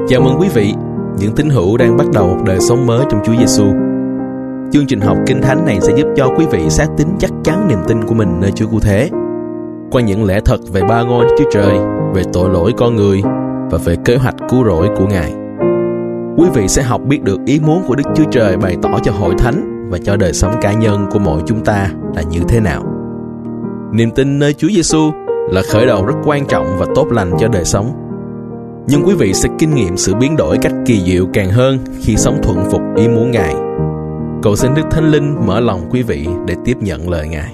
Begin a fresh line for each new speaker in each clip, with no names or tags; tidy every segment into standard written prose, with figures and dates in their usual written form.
Chào mừng quý vị, những tín hữu đang bắt đầu một đời sống mới trong Chúa Giêsu. Chương trình học Kinh Thánh này sẽ giúp cho quý vị xác tín chắc chắn niềm tin của mình nơi Chúa Cứu Thế, qua những lẽ thật về ba ngôi Đức Chúa Trời, về tội lỗi con người và về kế hoạch cứu rỗi của Ngài. Quý vị sẽ học biết được ý muốn của Đức Chúa Trời bày tỏ cho hội thánh và cho đời sống cá nhân của mỗi chúng ta là như thế nào. Niềm tin nơi Chúa Giêsu là khởi đầu rất quan trọng và tốt lành cho đời sống. Nhưng quý vị sẽ kinh nghiệm sự biến đổi cách kỳ diệu càng hơn khi sống thuận phục ý muốn Ngài. Cầu xin Đức Thánh Linh mở lòng quý vị để tiếp nhận lời Ngài.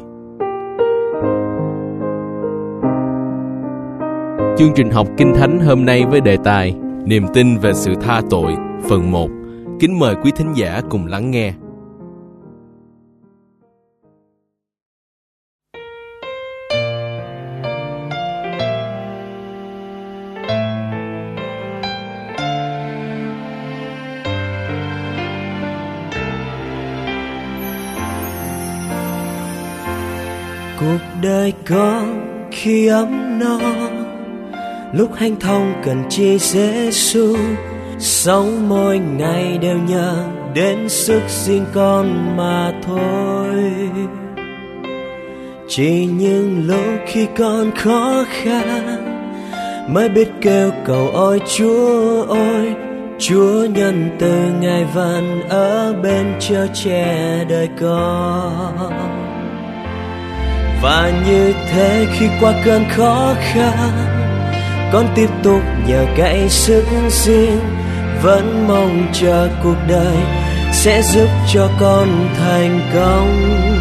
Chương trình học Kinh Thánh hôm nay với đề tài Niềm tin về sự tha tội, phần 1. Kính mời quý thính giả cùng lắng nghe.
Cuộc đời con khi ấm no, lúc hanh thông cần chi Giêsu. Sống mỗi ngày đều nhờ đến sức riêng con mà thôi. Chỉ những lúc khi con khó khăn mới biết kêu cầu ôi Chúa ơi. Chúa nhân từ Ngài vẫn ở bên chở che đời con. Và như thế khi qua cơn khó khăn, con tiếp tục nhờ cậy sức riêng, vẫn mong chờ cuộc đời sẽ giúp cho con thành công.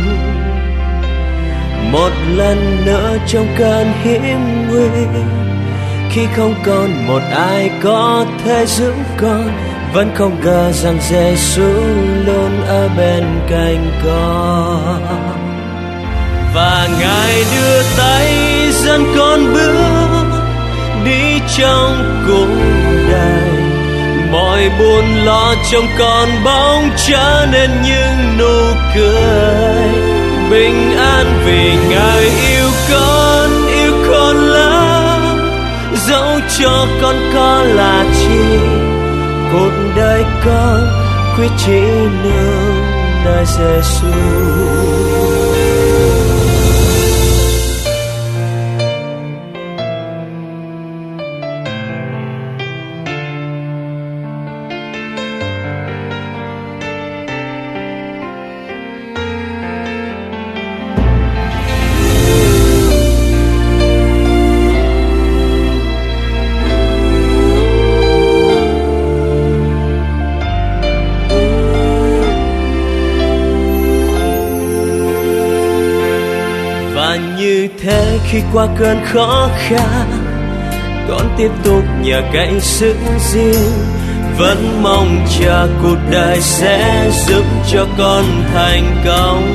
Một lần nữa trong cơn hiểm nguy, khi không còn một ai có thể giữ con, vẫn không ngờ rằng Giêsu luôn ở bên cạnh con. Và Ngài đưa tay dẫn con bước đi trong cuộc đời. Mọi buồn lo trong con bỗng trở nên những nụ cười. Bình an vì Ngài yêu con lắm. Dẫu cho con có là chi, cuộc đời con quyết chỉ nương nơi Giêsu. Như thế khi qua cơn khó khăn, con tiếp tục nhờ cậy sức riêng, vẫn mong chờ cuộc đời sẽ giúp cho con thành công.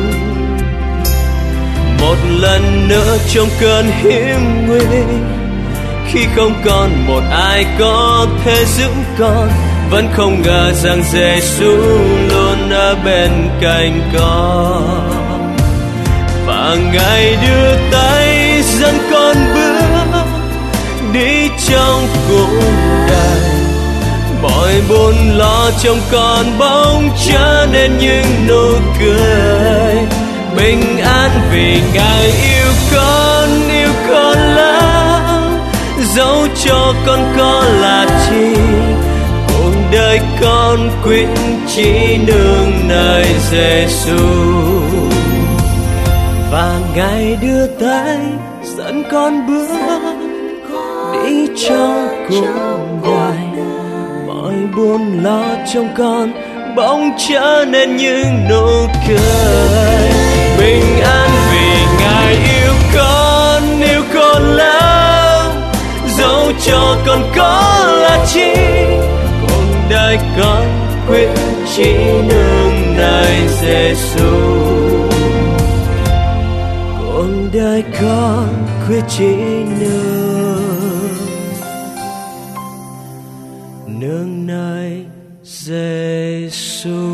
Một lần nữa trong cơn hiểm nguy, khi không còn một ai có thể giữ con, vẫn không ngờ rằng Giêsu luôn ở bên cạnh con. Và Ngài đưa tay dẫn con bước đi trong cuộc đời. Mọi buồn lo trong con bỗng trở nên những nụ cười. Bình an vì Ngài yêu con lắm. Dẫu cho con có là chi, cuộc đời con quyết chỉ nương nơi Giêsu. Và Ngài đưa tay dẫn con bước đi trong cuộc đời. Mọi buồn lo trong con bỗng trở nên những nụ cười. Bình an vì Ngài yêu con lắm. Dẫu cho con có là chi, cuộc đời con quyết chỉ nương nơi Giêsu. Đời con quyết chỉ nương nơi Giêsu.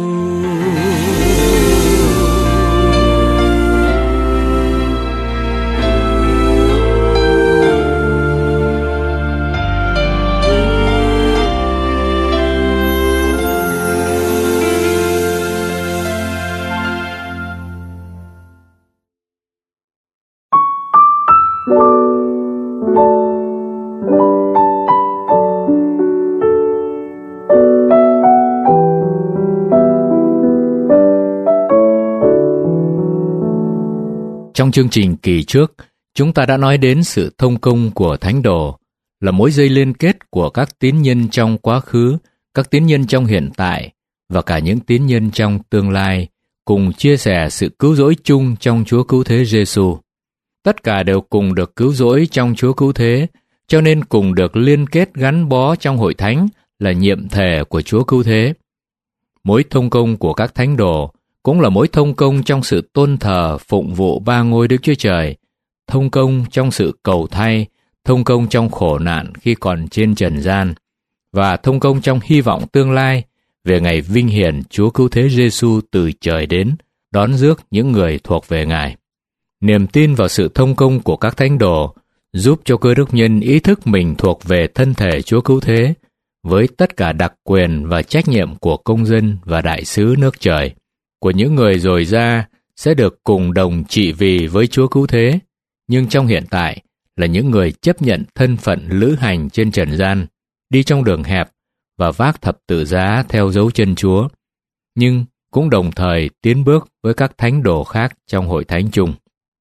Trong chương trình kỳ trước, chúng ta đã nói đến sự thông công của thánh đồ là mối dây liên kết của các tín nhân trong quá khứ, các tín nhân trong hiện tại và cả những tín nhân trong tương lai cùng chia sẻ sự cứu rỗi chung trong Chúa Cứu Thế Giêsu. Tất cả đều cùng được cứu rỗi trong Chúa Cứu Thế, cho nên cùng được liên kết gắn bó trong hội thánh là nhiệm thể của Chúa Cứu Thế. Mối thông công của các thánh đồ cũng là mối thông công trong sự tôn thờ phụng vụ ba ngôi Đức Chúa Trời, thông công trong sự cầu thay, thông công trong khổ nạn khi còn trên trần gian, và thông công trong hy vọng tương lai về ngày vinh hiển Chúa Cứu Thế Giêsu từ trời đến, đón rước những người thuộc về Ngài. Niềm tin vào sự thông công của các thánh đồ giúp cho cơ đốc nhân ý thức mình thuộc về thân thể Chúa Cứu Thế, với tất cả đặc quyền và trách nhiệm của công dân và đại sứ nước trời, của những người dồi ra sẽ được cùng đồng trị vì với Chúa Cứu Thế, nhưng trong hiện tại là những người chấp nhận thân phận lữ hành trên trần gian, đi trong đường hẹp và vác thập tự giá theo dấu chân Chúa, nhưng cũng đồng thời tiến bước với các thánh đồ khác trong hội thánh chung.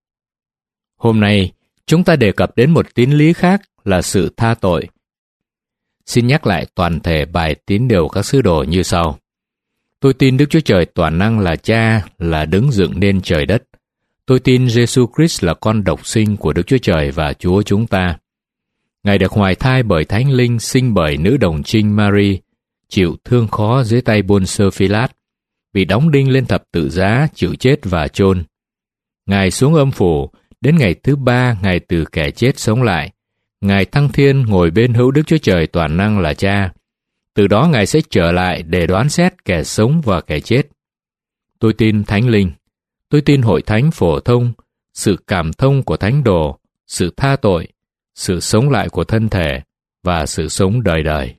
Hôm nay, chúng ta đề cập đến một tín lý khác là sự tha tội. Xin nhắc lại toàn thể bài tín điều các sứ đồ như sau. Tôi tin Đức Chúa Trời toàn năng là Cha, là đấng dựng nên trời đất. Tôi tin Giêsu Christ là con độc sinh của Đức Chúa Trời và Chúa chúng ta. Ngài được hoài thai bởi Thánh Linh, sinh bởi nữ đồng trinh Mary, chịu thương khó dưới tay Pôn-sơ Phi-lát, bị đóng đinh lên thập tự giá, chịu chết và chôn. Ngài xuống âm phủ, đến ngày thứ 3 Ngài từ kẻ chết sống lại. Ngài thăng thiên ngồi bên hữu Đức Chúa Trời toàn năng là Cha. Từ đó Ngài sẽ trở lại để đoán xét kẻ sống và kẻ chết. Tôi tin Thánh Linh. Tôi tin hội thánh phổ thông, sự cảm thông của thánh đồ, sự tha tội, sự sống lại của thân thể và sự sống đời đời.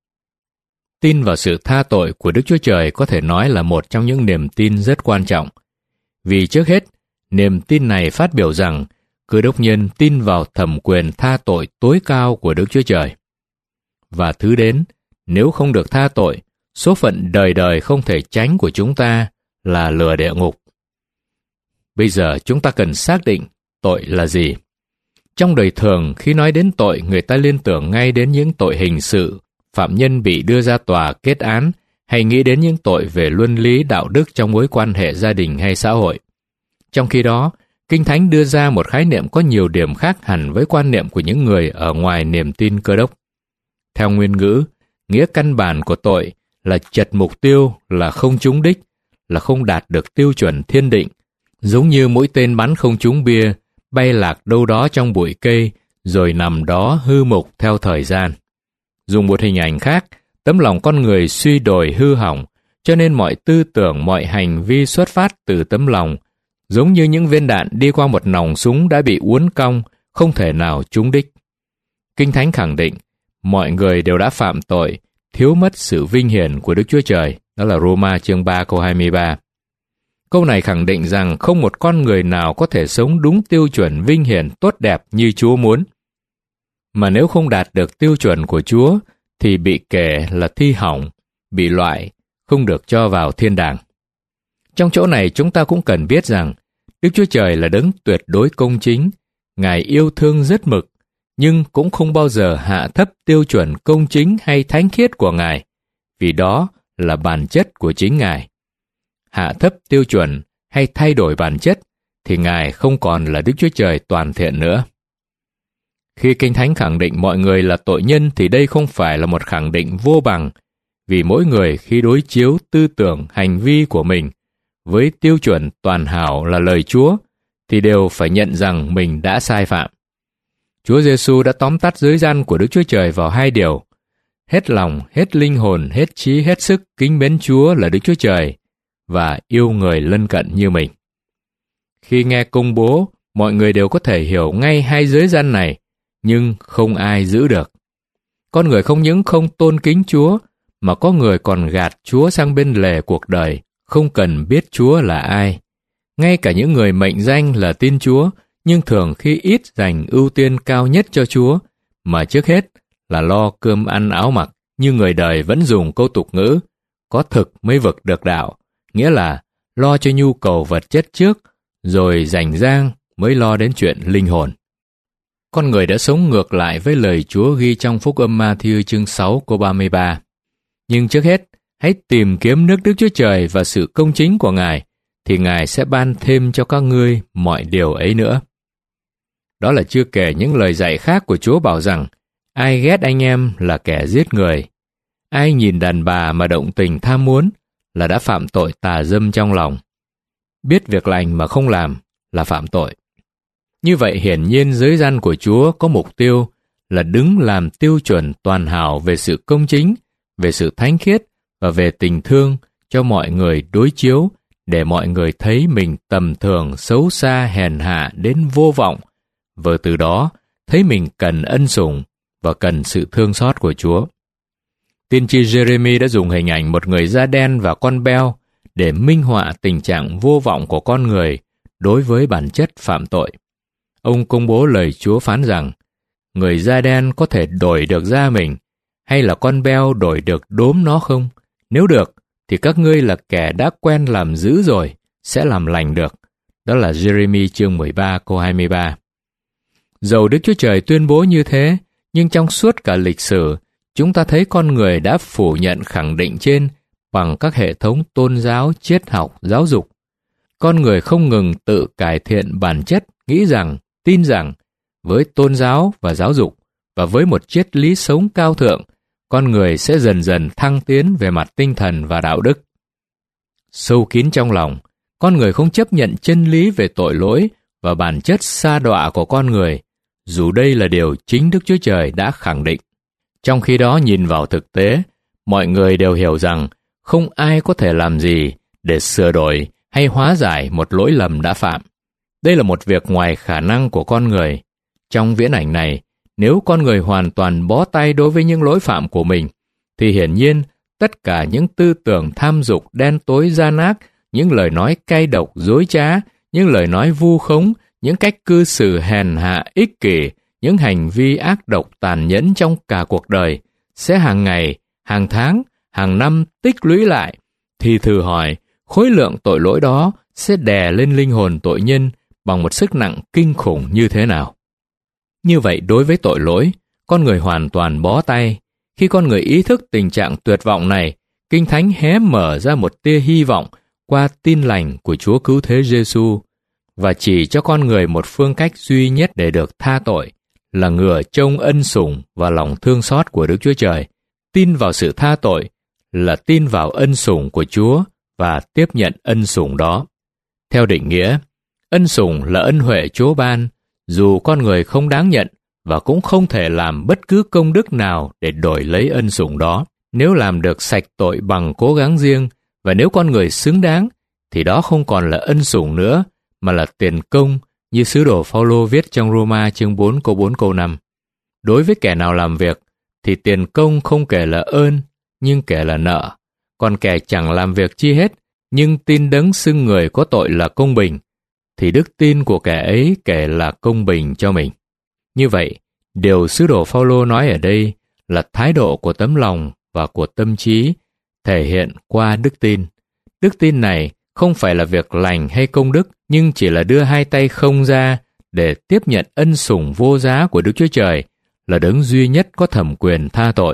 Tin vào sự tha tội của Đức Chúa Trời có thể nói là một trong những niềm tin rất quan trọng. Vì trước hết, niềm tin này phát biểu rằng Cơ đốc nhân tin vào thẩm quyền tha tội tối cao của Đức Chúa Trời. Và thứ đến, nếu không được tha tội, số phận đời đời không thể tránh của chúng ta là lửa địa ngục. Bây giờ chúng ta cần xác định tội là gì. Trong đời thường, khi nói đến tội, người ta liên tưởng ngay đến những tội hình sự, phạm nhân bị đưa ra tòa kết án, hay nghĩ đến những tội về luân lý đạo đức trong mối quan hệ gia đình hay xã hội. Trong khi đó, Kinh Thánh đưa ra một khái niệm có nhiều điểm khác hẳn với quan niệm của những người ở ngoài niềm tin Cơ đốc. Theo nguyên ngữ, nghĩa căn bản của tội là chật mục tiêu, là không trúng đích, là không đạt được tiêu chuẩn thiên định, giống như mũi tên bắn không trúng bia, bay lạc đâu đó trong bụi cây, rồi nằm đó hư mục theo thời gian. Dùng một hình ảnh khác, tấm lòng con người suy đồi hư hỏng, cho nên mọi tư tưởng, mọi hành vi xuất phát từ tấm lòng, giống như những viên đạn đi qua một nòng súng đã bị uốn cong, không thể nào trúng đích. Kinh Thánh khẳng định, mọi người đều đã phạm tội, thiếu mất sự vinh hiển của Đức Chúa Trời, đó là Roma chương 3 câu 23. Câu này khẳng định rằng không một con người nào có thể sống đúng tiêu chuẩn vinh hiển tốt đẹp như Chúa muốn. Mà nếu không đạt được tiêu chuẩn của Chúa, thì bị kể là thi hỏng, bị loại, không được cho vào thiên đàng. Trong chỗ này chúng ta cũng cần biết rằng, Đức Chúa Trời là đấng tuyệt đối công chính, Ngài yêu thương rất mực, nhưng cũng không bao giờ hạ thấp tiêu chuẩn công chính hay thánh khiết của Ngài, vì đó là bản chất của chính Ngài. Hạ thấp tiêu chuẩn hay thay đổi bản chất, thì Ngài không còn là Đức Chúa Trời toàn thiện nữa. Khi Kinh Thánh khẳng định mọi người là tội nhân thì đây không phải là một khẳng định vô bằng, vì mỗi người khi đối chiếu tư tưởng, hành vi của mình với tiêu chuẩn toàn hảo là lời Chúa, thì đều phải nhận rằng mình đã sai phạm. Chúa Giêsu đã tóm tắt giới răn của Đức Chúa Trời vào 2 điều: hết lòng, hết linh hồn, hết trí, hết sức kính mến Chúa là Đức Chúa Trời, và yêu người lân cận như mình. Khi nghe công bố, mọi người đều có thể hiểu ngay 2 giới răn này, nhưng không ai giữ được. Con người không những không tôn kính Chúa, mà có người còn gạt Chúa sang bên lề cuộc đời, không cần biết Chúa là ai. Ngay cả những người mệnh danh là tin Chúa, nhưng thường khi ít dành ưu tiên cao nhất cho Chúa, mà trước hết là lo cơm ăn áo mặc, như người đời vẫn dùng câu tục ngữ, có thực mới vực được đạo, nghĩa là lo cho nhu cầu vật chất trước, rồi rảnh rang mới lo đến chuyện linh hồn. Con người đã sống ngược lại với lời Chúa ghi trong Phúc âm Ma-thi-ơ chương 6 câu 33. Nhưng trước hết, hãy tìm kiếm nước Đức Chúa Trời và sự công chính của Ngài, thì Ngài sẽ ban thêm cho các ngươi mọi điều ấy nữa. Đó là chưa kể những lời dạy khác của Chúa bảo rằng, ai ghét anh em là kẻ giết người. Ai nhìn đàn bà mà động tình tham muốn là đã phạm tội tà dâm trong lòng. Biết việc lành mà không làm là phạm tội. Như vậy hiển nhiên giới gian của Chúa có mục tiêu là đứng làm tiêu chuẩn toàn hảo về sự công chính, về sự thánh khiết và về tình thương cho mọi người đối chiếu, để mọi người thấy mình tầm thường, xấu xa, hèn hạ đến vô vọng, và từ đó thấy mình cần ân sủng và cần sự thương xót của Chúa. Tiên tri Jeremy đã dùng hình ảnh một người da đen và con beo để minh họa tình trạng vô vọng của con người đối với bản chất phạm tội. Ông công bố lời Chúa phán rằng, người da đen có thể đổi được da mình, hay là con beo đổi được đốm nó không? Nếu được, thì các ngươi là kẻ đã quen làm dữ rồi, sẽ làm lành được. Đó là Jeremy chương 13 câu 23. Dầu Đức Chúa Trời tuyên bố như thế, nhưng trong suốt cả lịch sử, chúng ta thấy con người đã phủ nhận khẳng định trên bằng các hệ thống tôn giáo, triết học, giáo dục. Con người không ngừng tự cải thiện bản chất, nghĩ rằng, tin rằng, với tôn giáo và giáo dục và với một triết lý sống cao thượng, con người sẽ dần dần thăng tiến về mặt tinh thần và đạo đức. Sâu kín trong lòng, con người không chấp nhận chân lý về tội lỗi và bản chất sa đọa của con người, dù đây là điều chính Đức Chúa Trời đã khẳng định. Trong khi đó nhìn vào thực tế, mọi người đều hiểu rằng không ai có thể làm gì để sửa đổi hay hóa giải một lỗi lầm đã phạm. Đây là một việc ngoài khả năng của con người. Trong viễn ảnh này, nếu con người hoàn toàn bó tay đối với những lỗi phạm của mình, thì hiển nhiên tất cả những tư tưởng tham dục đen tối gian ác, những lời nói cay độc dối trá, những lời nói vu khống, những cách cư xử hèn hạ ích kỷ, những hành vi ác độc tàn nhẫn trong cả cuộc đời sẽ hàng ngày, hàng tháng, hàng năm tích lũy lại, thì thử hỏi khối lượng tội lỗi đó sẽ đè lên linh hồn tội nhân bằng một sức nặng kinh khủng như thế nào. Như vậy đối với tội lỗi, con người hoàn toàn bó tay. Khi con người ý thức tình trạng tuyệt vọng này, Kinh Thánh hé mở ra một tia hy vọng qua tin lành của Chúa Cứu Thế Giêsu và chỉ cho con người một phương cách duy nhất để được tha tội, là ngửa trông ân sủng và lòng thương xót của Đức Chúa Trời. Tin vào sự tha tội là tin vào ân sủng của Chúa và tiếp nhận ân sủng đó. Theo định nghĩa, ân sủng là ân huệ Chúa ban, dù con người không đáng nhận và cũng không thể làm bất cứ công đức nào để đổi lấy ân sủng đó. Nếu làm được sạch tội bằng cố gắng riêng, và nếu con người xứng đáng, thì đó không còn là ân sủng nữa, mà là tiền công, như sứ đồ Phao-lô viết trong Roma chương 4 câu 4 câu 5. Đối với kẻ nào làm việc, thì tiền công không kể là ơn, nhưng kể là nợ. Còn kẻ chẳng làm việc chi hết, nhưng tin đấng xưng người có tội là công bình, thì đức tin của kẻ ấy kể là công bình cho mình. Như vậy, điều sứ đồ Phao-lô nói ở đây là thái độ của tấm lòng và của tâm trí thể hiện qua đức tin. Đức tin này không phải là việc lành hay công đức, nhưng chỉ là đưa hai tay không ra để tiếp nhận ân sủng vô giá của Đức Chúa Trời, là đấng duy nhất có thẩm quyền tha tội.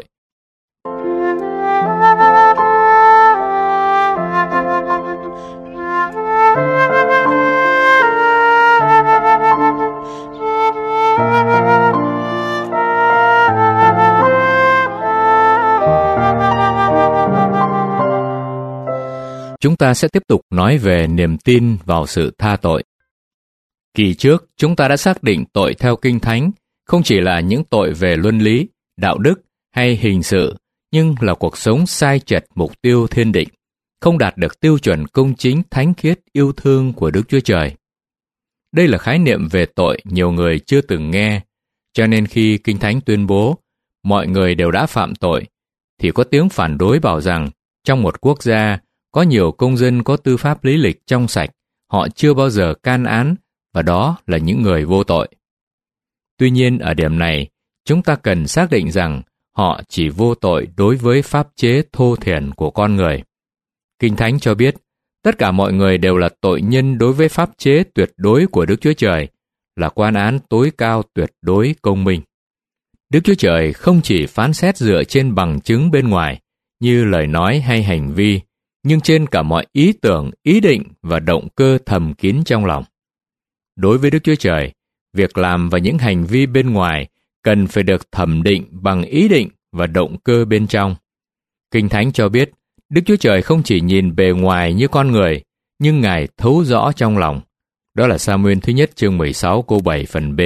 Chúng ta sẽ tiếp tục nói về niềm tin vào sự tha tội. Kỳ trước, chúng ta đã xác định tội theo Kinh Thánh không chỉ là những tội về luân lý, đạo đức hay hình sự, nhưng là cuộc sống sai chệch mục tiêu thiên định, không đạt được tiêu chuẩn công chính, thánh khiết, yêu thương của Đức Chúa Trời. Đây là khái niệm về tội nhiều người chưa từng nghe, cho nên khi Kinh Thánh tuyên bố mọi người đều đã phạm tội, thì có tiếng phản đối bảo rằng trong một quốc gia có nhiều công dân có tư pháp lý lịch trong sạch, họ chưa bao giờ can án, và đó là những người vô tội. Tuy nhiên ở điểm này, chúng ta cần xác định rằng họ chỉ vô tội đối với pháp chế thô thiển của con người. Kinh Thánh cho biết, tất cả mọi người đều là tội nhân đối với pháp chế tuyệt đối của Đức Chúa Trời, là quan án tối cao tuyệt đối công minh. Đức Chúa Trời không chỉ phán xét dựa trên bằng chứng bên ngoài, như lời nói hay hành vi, nhưng trên cả mọi ý tưởng, ý định và động cơ thầm kín trong lòng. Đối với Đức Chúa Trời, việc làm và những hành vi bên ngoài cần phải được thẩm định bằng ý định và động cơ bên trong. Kinh Thánh cho biết, Đức Chúa Trời không chỉ nhìn bề ngoài như con người, nhưng Ngài thấu rõ trong lòng. Đó là Sa-muên thứ nhất chương 16 câu 7 phần B.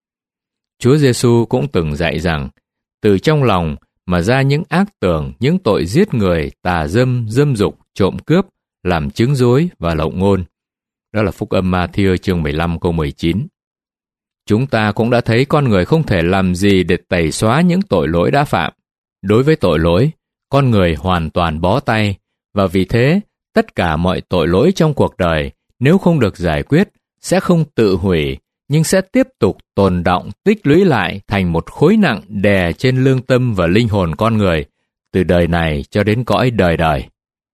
Chúa Giêsu cũng từng dạy rằng, từ trong lòng mà ra những ác tưởng, những tội giết người, tà dâm, dâm dục, trộm cướp, làm chứng dối và lộng ngôn. Đó là Phúc âm Ma-thi-ơ chương 15 câu 19. Chúng ta cũng đã thấy con người không thể làm gì để tẩy xóa những tội lỗi đã phạm. Đối với tội lỗi, con người hoàn toàn bó tay, và vì thế, tất cả mọi tội lỗi trong cuộc đời, nếu không được giải quyết, sẽ không tự hủy, nhưng sẽ tiếp tục tồn đọng tích lũy lại thành một khối nặng đè trên lương tâm và linh hồn con người, từ đời này cho đến cõi đời đời.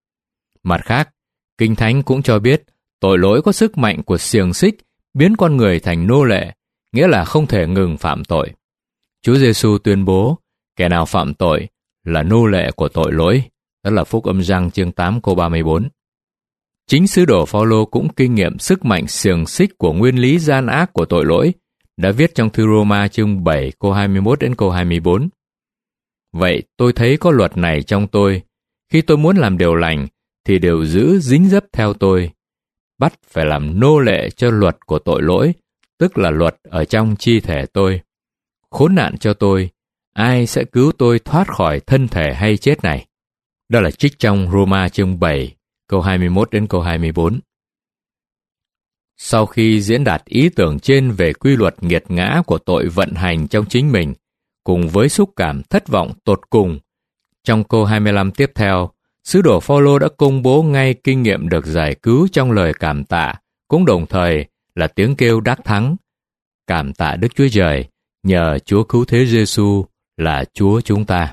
Mặt khác, Kinh Thánh cũng cho biết, tội lỗi có sức mạnh của xiềng xích biến con người thành nô lệ, nghĩa là không thể ngừng phạm tội. Chúa Giêsu tuyên bố, kẻ nào phạm tội là nô lệ của tội lỗi. Đó là Phúc âm Giăng chương 8 câu 34. Chính sứ đồ Phao-lô cũng kinh nghiệm sức mạnh xiềng xích của nguyên lý gian ác của tội lỗi, đã viết trong thư Roma chương 7 câu 21 đến câu 24. Vậy tôi thấy có luật này trong tôi, khi tôi muốn làm điều lành, thì đều giữ dính dấp theo tôi, bắt phải làm nô lệ cho luật của tội lỗi, tức là luật ở trong chi thể tôi. Khốn nạn cho tôi, ai sẽ cứu tôi thoát khỏi thân thể hay chết này? Đó là trích trong Roma chương 7, câu 21 đến câu 24. Sau khi diễn đạt ý tưởng trên về quy luật nghiệt ngã của tội vận hành trong chính mình, cùng với xúc cảm thất vọng tột cùng, trong câu 25 tiếp theo, sứ đồ Phao-lô đã công bố ngay kinh nghiệm được giải cứu trong lời cảm tạ, cũng đồng thời là tiếng kêu đắc thắng. Cảm tạ Đức Chúa Trời, nhờ Chúa Cứu Thế Giêsu là Chúa chúng ta.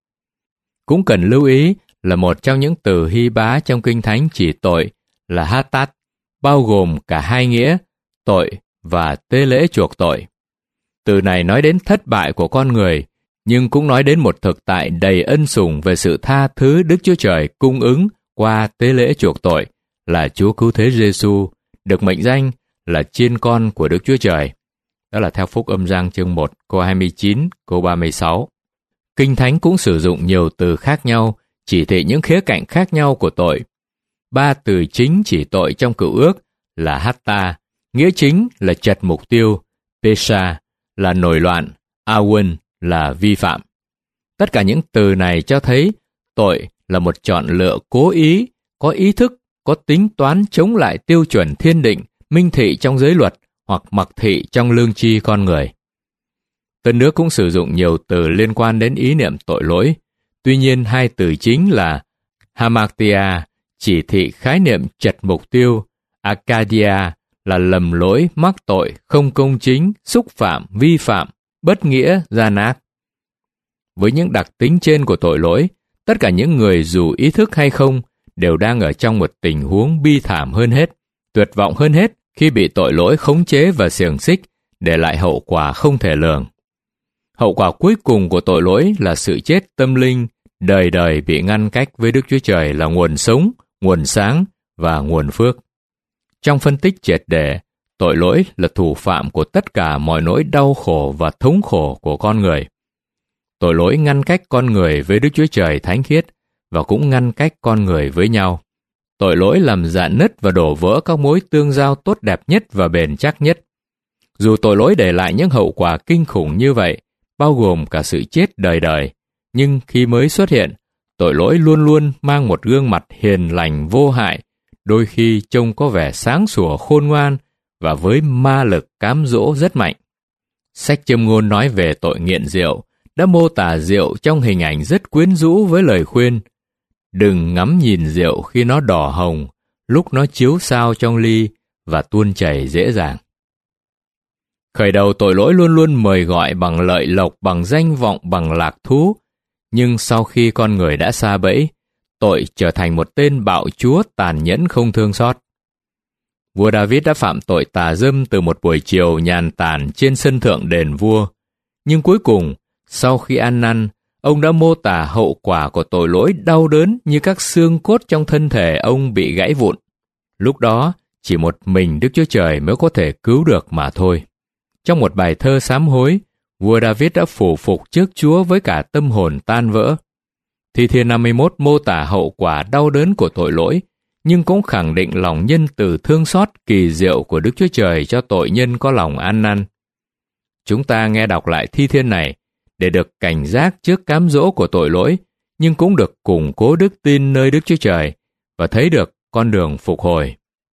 Cũng cần lưu ý là một trong những từ hy bá trong Kinh Thánh chỉ tội là hatat, bao gồm cả hai nghĩa, tội và tế lễ chuộc tội. Từ này nói đến thất bại của con người, nhưng cũng nói đến một thực tại đầy ân sủng về sự tha thứ Đức Chúa Trời cung ứng qua tế lễ chuộc tội là Chúa Cứu Thế Giêsu, được mệnh danh là chiên con của Đức Chúa Trời. Đó là theo Phúc âm Giăng chương 1, câu 29, câu 36. Kinh Thánh cũng sử dụng nhiều từ khác nhau, chỉ thị những khía cạnh khác nhau của tội. 3 từ chính chỉ tội trong Cựu Ước là hatta, nghĩa chính là chật mục tiêu, pesha là nổi loạn, awon là vi phạm. Tất cả những từ này cho thấy tội là một chọn lựa cố ý, có ý thức, có tính toán chống lại tiêu chuẩn thiên định, minh thị trong giới luật hoặc mặc thị trong lương tri con người. Tân Ước cũng sử dụng nhiều từ liên quan đến ý niệm tội lỗi. Tuy nhiên, 2 từ chính là hamartia, chỉ thị khái niệm chật mục tiêu, akadia là lầm lỗi, mắc tội, không công chính, xúc phạm, vi phạm, bất nghĩa, gian ác. Với những đặc tính trên của tội lỗi, tất cả những người dù ý thức hay không đều đang ở trong một tình huống bi thảm hơn hết, tuyệt vọng hơn hết khi bị tội lỗi khống chế và xiềng xích, để lại hậu quả không thể lường. Hậu quả cuối cùng của tội lỗi là sự chết tâm linh, đời đời bị ngăn cách với Đức Chúa Trời là nguồn sống, nguồn sáng và nguồn phước. Trong phân tích triệt để, tội lỗi là thủ phạm của tất cả mọi nỗi đau khổ và thống khổ của con người. Tội lỗi ngăn cách con người với Đức Chúa Trời thánh khiết và cũng ngăn cách con người với nhau. Tội lỗi làm rạn nứt và đổ vỡ các mối tương giao tốt đẹp nhất và bền chắc nhất. Dù tội lỗi để lại những hậu quả kinh khủng như vậy, bao gồm cả sự chết đời đời, nhưng khi mới xuất hiện, tội lỗi luôn luôn mang một gương mặt hiền lành vô hại, đôi khi trông có vẻ sáng sủa khôn ngoan và với ma lực cám dỗ rất mạnh. Sách Châm Ngôn nói về tội nghiện rượu, đã mô tả rượu trong hình ảnh rất quyến rũ với lời khuyên: đừng ngắm nhìn rượu khi nó đỏ hồng, lúc nó chiếu sao trong ly và tuôn chảy dễ dàng. Khởi đầu tội lỗi luôn luôn mời gọi bằng lợi lộc, bằng danh vọng, bằng lạc thú. Nhưng sau khi con người đã sa bẫy, tội trở thành một tên bạo chúa tàn nhẫn không thương xót. Vua David đã phạm tội tà dâm từ một buổi chiều nhàn tản trên sân thượng đền vua. Nhưng cuối cùng, sau khi ăn năn, ông đã mô tả hậu quả của tội lỗi đau đớn như các xương cốt trong thân thể ông bị gãy vụn. Lúc đó, chỉ một mình Đức Chúa Trời mới có thể cứu được mà thôi. Trong một bài thơ sám hối, vua David đã phủ phục trước Chúa với cả tâm hồn tan vỡ. Thi Thiên 51 mô tả hậu quả đau đớn của tội lỗi, nhưng cũng khẳng định lòng nhân từ thương xót kỳ diệu của Đức Chúa Trời cho tội nhân có lòng ăn năn. Chúng ta nghe đọc lại thi thiên này để được cảnh giác trước cám dỗ của tội lỗi, nhưng cũng được củng cố đức tin nơi Đức Chúa Trời và thấy được con đường phục hồi.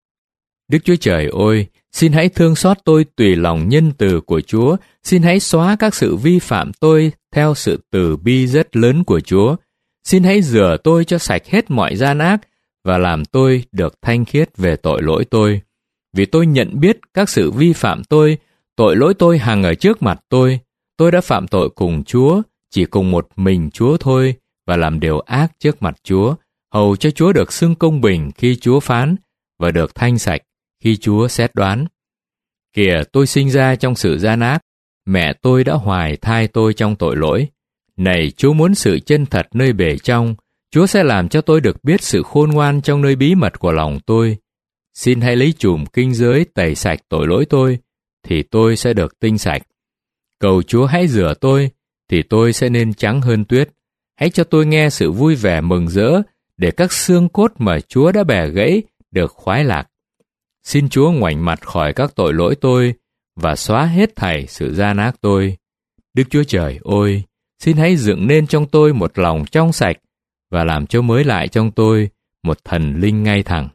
Đức Chúa Trời ơi, xin hãy thương xót tôi tùy lòng nhân từ của Chúa, xin hãy xóa các sự vi phạm tôi theo sự từ bi rất lớn của Chúa. Xin hãy rửa tôi cho sạch hết mọi gian ác và làm tôi được thanh khiết về tội lỗi tôi. Vì tôi nhận biết các sự vi phạm tôi, tội lỗi tôi hằng ở trước mặt tôi. Tôi đã phạm tội cùng Chúa, chỉ cùng một mình Chúa thôi, và làm điều ác trước mặt Chúa, hầu cho Chúa được xưng công bình khi Chúa phán, và được thanh sạch khi Chúa xét đoán. Kìa, tôi sinh ra trong sự gian ác, mẹ tôi đã hoài thai tôi trong tội lỗi. Này, Chúa muốn sự chân thật nơi bề trong, Chúa sẽ làm cho tôi được biết sự khôn ngoan trong nơi bí mật của lòng tôi. Xin hãy lấy chùm kinh giới tẩy sạch tội lỗi tôi, thì tôi sẽ được tinh sạch. Cầu Chúa hãy rửa tôi, thì tôi sẽ nên trắng hơn tuyết. Hãy cho tôi nghe sự vui vẻ mừng rỡ, để các xương cốt mà Chúa đã bẻ gãy được khoái lạc. Xin Chúa ngoảnh mặt khỏi các tội lỗi tôi, và xóa hết thảy sự gian ác tôi. Đức Chúa Trời ơi, xin hãy dựng nên trong tôi một lòng trong sạch, và làm cho mới lại trong tôi một thần linh ngay thẳng.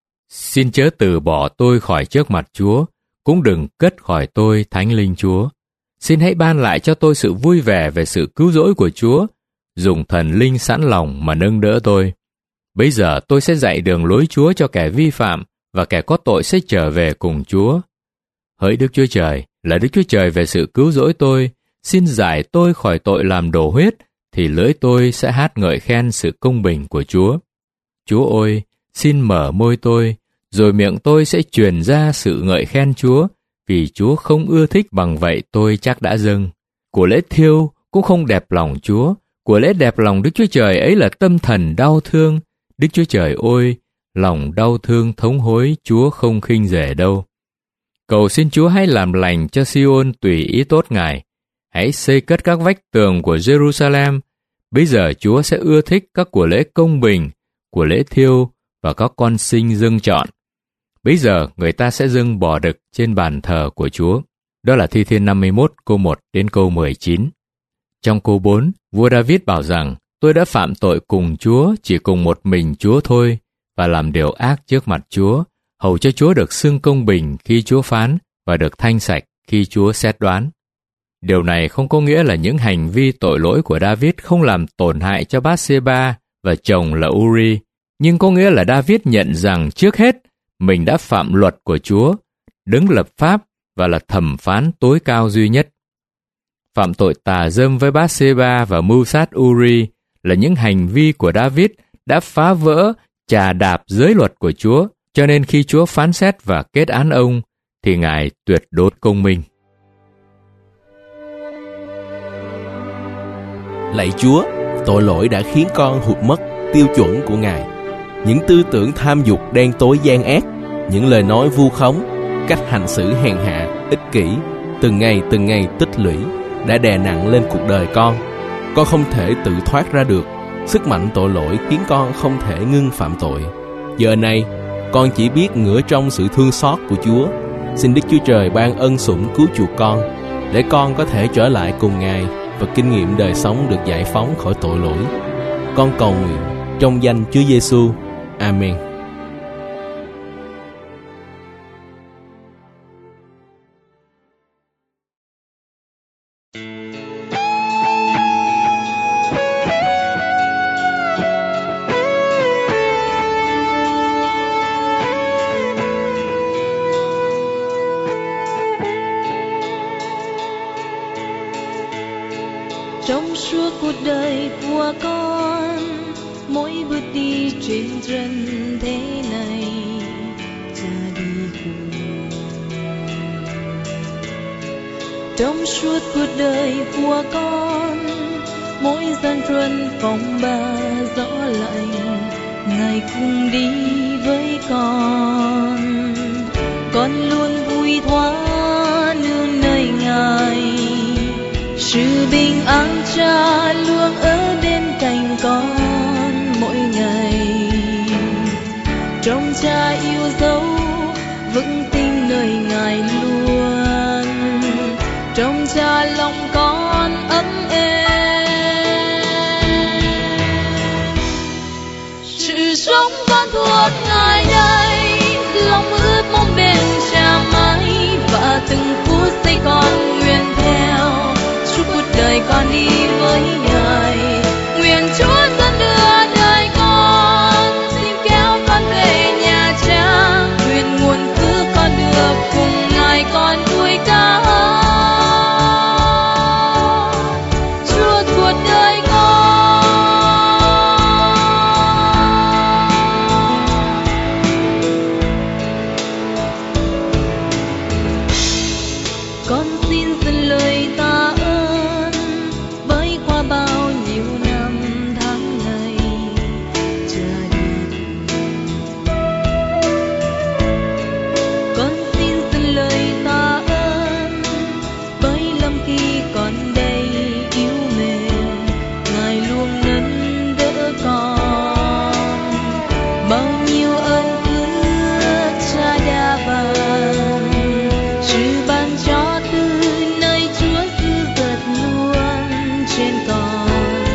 Xin chớ từ bỏ tôi khỏi trước mặt Chúa, cũng đừng cất khỏi tôi thánh linh Chúa. Xin hãy ban lại cho tôi sự vui vẻ về sự cứu rỗi của Chúa, dùng thần linh sẵn lòng mà nâng đỡ tôi. Bây giờ tôi sẽ dạy đường lối Chúa cho kẻ vi phạm, và kẻ có tội sẽ trở về cùng Chúa. Hỡi Đức Chúa Trời, là Đức Chúa Trời về sự cứu rỗi tôi, xin giải tôi khỏi tội làm đổ huyết, thì lưỡi tôi sẽ hát ngợi khen sự công bình của Chúa. Chúa ơi, xin mở môi tôi, rồi miệng tôi sẽ truyền ra sự ngợi khen Chúa, vì Chúa không ưa thích bằng vậy tôi chắc đã dâng. Của lễ thiêu cũng không đẹp lòng Chúa, của lễ đẹp lòng Đức Chúa Trời ấy là tâm thần đau thương. Đức Chúa Trời ơi, lòng đau thương thống hối Chúa không khinh rẻ đâu. Cầu xin Chúa hãy làm lành cho Siôn tùy ý tốt Ngài. Hãy xây cất các vách tường của Jerusalem. Bây giờ Chúa sẽ ưa thích các của lễ công bình, của lễ thiêu và các con sinh dâng trọn. Bây giờ người ta sẽ dâng bò đực trên bàn thờ của Chúa. Đó là Thi Thiên 51 câu 1 đến câu 19. Trong câu 4, vua David bảo rằng, tôi đã phạm tội cùng Chúa, chỉ cùng một mình Chúa thôi, và làm điều ác trước mặt Chúa, hầu cho Chúa được xưng công bình khi Chúa phán, và được thanh sạch khi Chúa xét đoán. Điều này không có nghĩa là những hành vi tội lỗi của David không làm tổn hại cho Bathsheba và chồng là Uri, nhưng có nghĩa là David nhận rằng trước hết mình đã phạm luật của Chúa, đứng lập pháp và là thẩm phán tối cao duy nhất. Phạm tội tà dâm với Bathsheba và mưu sát Uri là những hành vi của David đã phá vỡ, chà đạp giới luật của Chúa, cho nên khi Chúa phán xét và kết án ông, thì Ngài tuyệt đối công minh.
Lạy Chúa, tội lỗi đã khiến con hụt mất tiêu chuẩn của Ngài. Những tư tưởng tham dục đen tối gian ác, những lời nói vu khống, cách hành xử hèn hạ, ích kỷ, từng ngày tích lũy đã đè nặng lên cuộc đời con. Con không thể tự thoát ra được. Sức mạnh tội lỗi khiến con không thể ngưng phạm tội. Giờ này, con chỉ biết ngửa trong sự thương xót của Chúa. Xin Đức Chúa Trời ban ân sủng cứu chuộc con, để con có thể trở lại cùng Ngài và kinh nghiệm đời sống được giải phóng khỏi tội lỗi. Con cầu nguyện trong danh Chúa Giêsu. Amen.
trong suốt cuộc đời của con, mỗi bước đi trên trần thế này, Cha đi cùng. Trong suốt cuộc đời của con, mỗi gian truân phong ba gió lạnh, Ngài cùng đi với con. Con luôn vui thoát nương nơi Ngài, sự bình an Cha luôn ở bên cạnh con mỗi ngày. Trong Cha yêu dấu vững tin nơi Ngài luôn, trong Cha lòng con ấm êm. Sự sống con thuộc Ngài đây, lòng ước mong bên Cha mãi, và từng phút giây con nguyện theo, suốt cuộc đời con đi với Ngài. Nguyện Chúa dẫn đưa đời con, xin kéo con về nhà Cha. Nguyện nguồn phước con được cùng Ngài con vui ca suốt cuộc đời con. Con xin dâng lời tạ ơn bởi qua bao nhiêu năm tháng ngày Cha đi. Con xin dâng lời tạ ơn bởi lâm khi con đây yếu mềm, Ngài luôn nâng đỡ con. Bao nhiêu ơn phước Cha đã ban, sự ban cho từ nơi Chúa dư dật luôn trên con.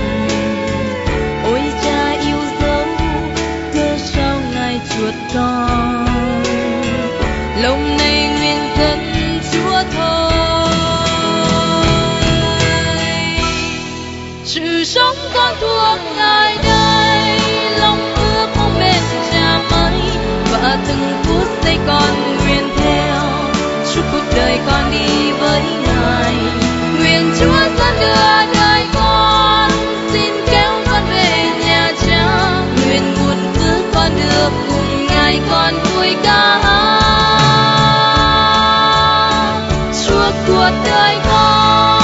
Ôi Cha yêu dấu, cớ sao Ngài chuộc con, lòng này nguyện dẫn Chúa thôi. Sự sống con thuộc Ngài đây, lòng ước mong bên Cha mãi, và từng phút giây con nguyện theo, suốt cuộc đời con đi với Ngài. Nguyện Chúa dẫn đưa đời con, xin kéo con về nhà Cha. Nguyện nguồn phước con được cùng Ngài con vui ca suốt cuộc đời con.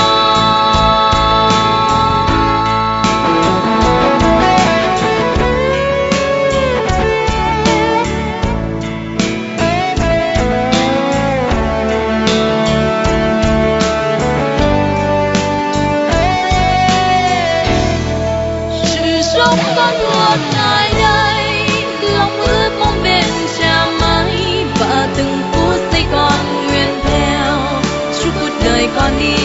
Sự sống con thuộc Ngài đây, lòng ước mong bên Cha mãi, và từng phút giây con nguyện theo, suốt cuộc đời con đi